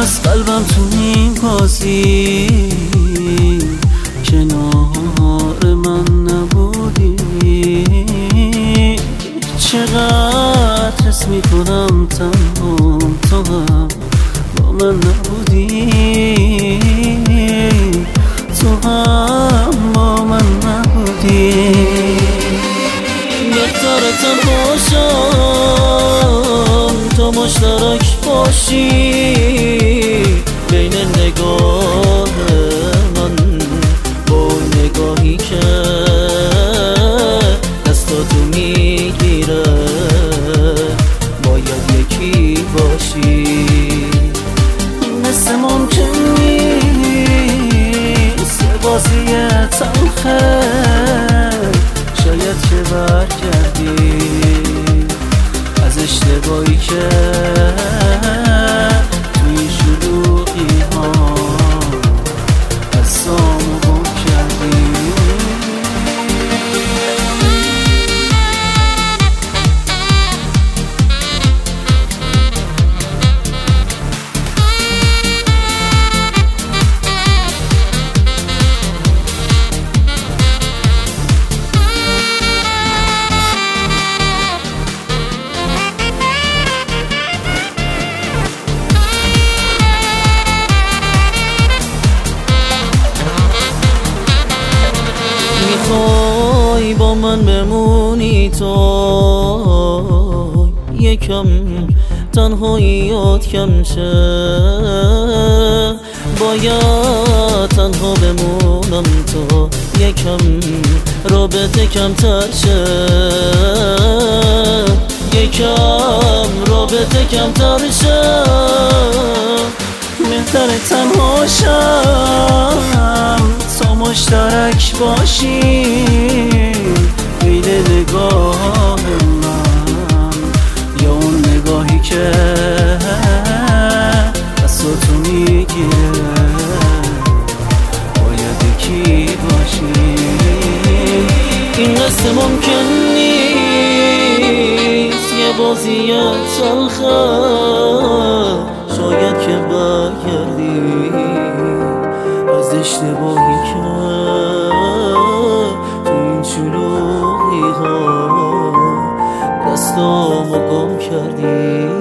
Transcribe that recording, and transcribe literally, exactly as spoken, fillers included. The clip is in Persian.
از قلبم تو این بازی کنار من نبودی. چقدر حس میکنم تنها تا هم با من نبودی، تو هم با من نبودی. بهتره تنها شم تو مشترک باشی بین نگاه من با اون نگاهی که دستاتو میگیره. باید یکی باشی، مثل ممکن نیست یه بازی تلخه. شاید که برگردی از اشتباهی که توی شلوغی ها از سامو گم کردی. میخوای با من بمونی تو یکم تنهاییات کم شه. باید تنها بمونم تو یکم رابطه کمتر شه. یکم رابطه کمتر شه. بهتره تنها شم تا مشترک باشی بین نگاه من یا اون نگاهی که دستاتو میگیره. باید یکی باشی، این قصه ممکن نیست یه بازی تلخه. شاید که برگردی از اشتباهی که تو این شلوغی ها دستامو گم کردی.